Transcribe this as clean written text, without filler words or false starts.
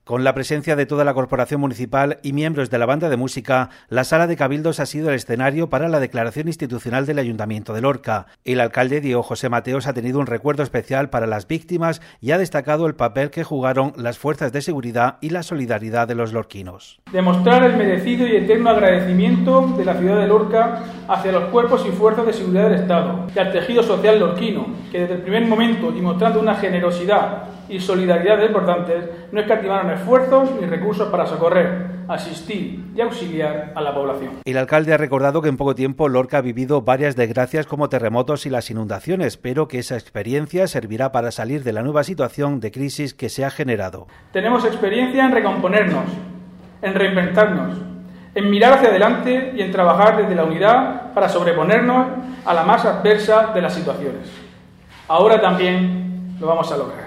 Con la presencia de toda la corporación municipal y miembros de la banda de música, la sala de cabildos ha sido el escenario para la declaración institucional del Ayuntamiento de Lorca. El alcalde Diego José Mateos ha tenido un recuerdo especial para las víctimas y ha destacado el papel que jugaron las fuerzas de seguridad y la solidaridad de los lorquinos. Demostrar el merecido y eterno agradecimiento de la ciudad de Lorca hacia los cuerpos y fuerzas de seguridad del Estado y al tejido social lorquino, que desde el primer momento y mostrando una generosidad y solidaridad desbordantes, no escatimaron esfuerzos ni recursos para socorrer, asistir y auxiliar a la población. El alcalde ha recordado que en poco tiempo Lorca ha vivido varias desgracias como terremotos y las inundaciones, pero que esa experiencia servirá para salir de la nueva situación de crisis que se ha generado. Tenemos experiencia en recomponernos, en reinventarnos, en mirar hacia adelante y en trabajar desde la unidad para sobreponernos a la más adversa de las situaciones. Ahora también lo vamos a lograr.